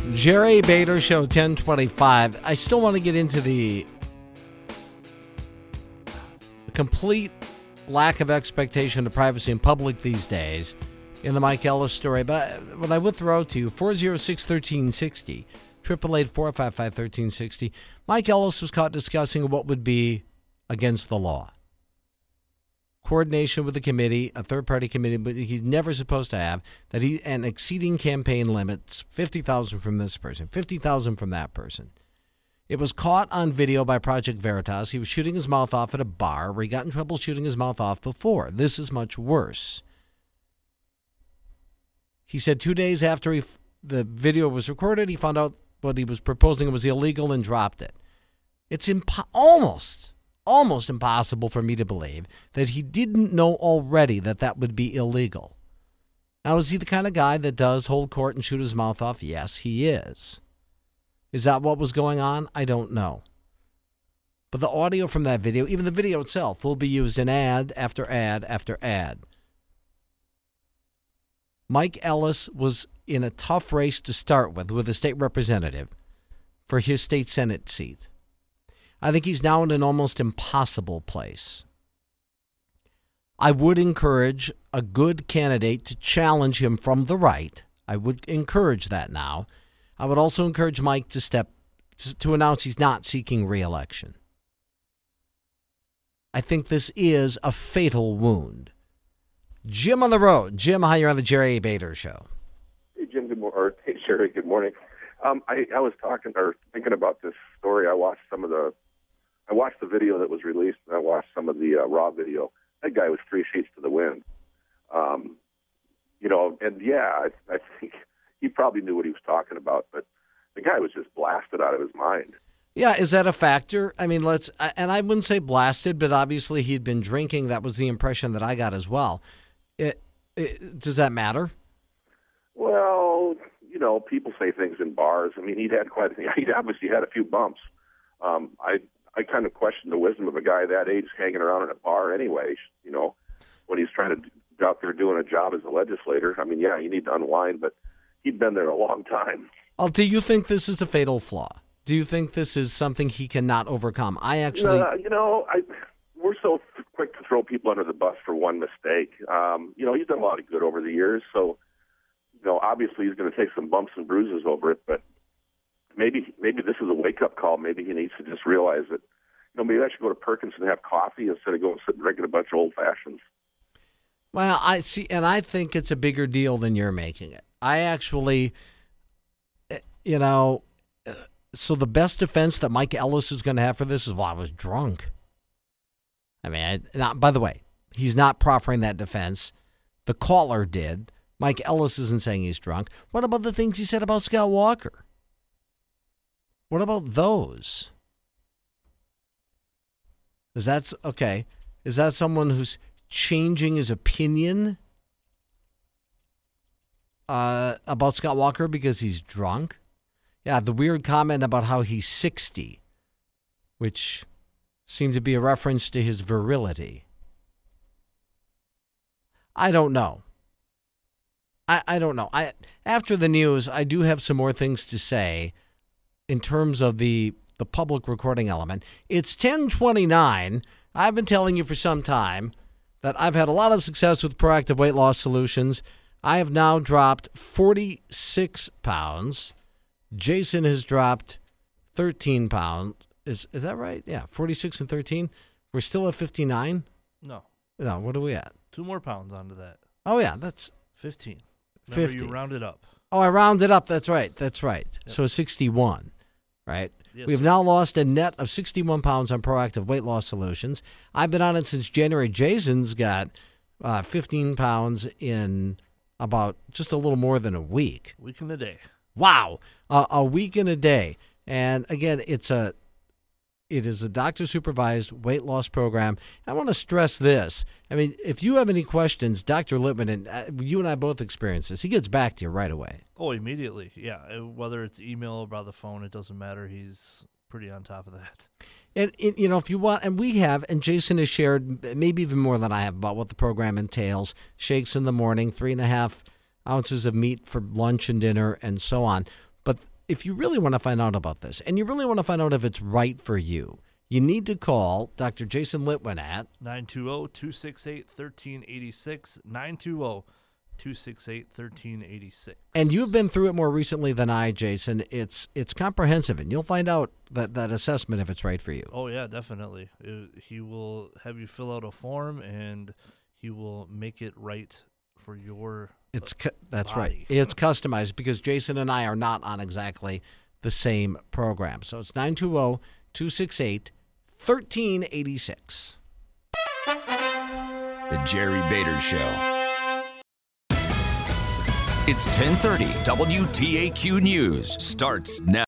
Jerry Bader Show, 1025. I still want to get into the complete lack of expectation of privacy in public these days in the Mike Ellis story. But what I would throw out to you, 406-1360, 888-455-1360. Mike Ellis was caught discussing what would be against the law. Coordination with a committee, a third-party committee, but he's never supposed to have, and exceeding campaign limits, 50,000 from this person, 50,000 from that person. It was caught on video by Project Veritas. He was shooting his mouth off at a bar where he got in trouble shooting his mouth off before. This is much worse. He said 2 days after the video was recorded, he found out what he was proposing was illegal and dropped it. It's almost impossible for me to believe that he didn't know already that would be illegal. Now, is he the kind of guy that does hold court and shoot his mouth off? Yes, he is. Is that what was going on? I don't know. But the audio from that video, even the video itself, will be used in ad after ad after ad. Mike Ellis was in a tough race to start with a state representative for his state Senate seat. I think he's now in an almost impossible place. I would encourage a good candidate to challenge him from the right. I would encourage that now. I would also encourage Mike to announce he's not seeking re-election. I think this is a fatal wound. Jim on the road. Jim, how you on the Jerry Bader Show? Hey, Jim. Good morning. Hey, Jerry. Good morning. I was thinking about this story. I watched the video that was released, and I watched some of the raw video. That guy was 3 sheets to the wind. I think he probably knew what he was talking about, but the guy was just blasted out of his mind. Yeah, is that a factor? I mean, and I wouldn't say blasted, but obviously he'd been drinking. That was the impression that I got as well. Does that matter? Well, people say things in bars. I mean, he'd obviously had a few bumps. I kind of question the wisdom of a guy that age hanging around in a bar anyway, when he's trying to be out there doing a job as a legislator. I mean, yeah, you need to unwind, but he'd been there a long time. Do you think this is a fatal flaw? Do you think this is something he cannot overcome? We're so quick to throw people under the bus for one mistake. He's done a lot of good over the years, so, obviously he's going to take some bumps and bruises over it, but maybe this is a wake-up call. Maybe he needs to just realize that, maybe I should go to Perkins and have coffee instead of going sit and drinking a bunch of old fashions. Well, I see, and I think it's a bigger deal than you're making it. I actually, so the best defense that Mike Ellis is going to have for this is, well, I was drunk. I mean, by the way, he's not proffering that defense. The caller did. Mike Ellis isn't saying he's drunk. What about the things he said about Scott Walker? What about those? Is that someone who's changing his opinion about Scott Walker because he's drunk? Yeah, the weird comment about how he's 60, which seemed to be a reference to his virility. I don't know. I don't know. After the news, I do have some more things to say in terms of the public recording element. It's 10:29. I've been telling you for some time that I've had a lot of success with Proactive Weight Loss Solutions. I have now dropped 46 pounds. Jason has dropped 13 pounds. Is that right? Yeah, 46 and 13. We're still at 59? No, what are we at? 2 more pounds onto that. Oh, yeah, that's 15. 50. You rounded up. Oh, I rounded up. That's right. Yep. So 61, right? Yes, We've now lost a net of 61 pounds on Proactive Weight Loss Solutions. I've been on it since January. Jason's got 15 pounds in about just a little more than a week. Week and a day. Wow. A week and a day. And again, it is a doctor-supervised weight loss program. I want to stress this. I mean, if you have any questions, Dr. Lippman, and you and I both experience this, he gets back to you right away. Oh, immediately. Yeah. Whether it's email or by the phone, it doesn't matter. He's pretty on top of that. And if you want, and we have, and Jason has shared maybe even more than I have about what the program entails. Shakes in the morning, 3.5 ounces of meat for lunch and dinner, and so on. But if you really want to find out about this, and you really want to find out if it's right for you, you need to call Dr. Jason Litwin at 920-268-1386, 920-268-1386. And you've been through it more recently than I, Jason. It's comprehensive, and you'll find out that assessment if it's right for you. Oh, yeah, definitely. He will have you fill out a form, and he will make it right for your That's body. right. It's customized because Jason and I are not on exactly the same program. So it's 920-268-1386. The Jerry Bader Show. It's 10:30. WTAQ News starts now.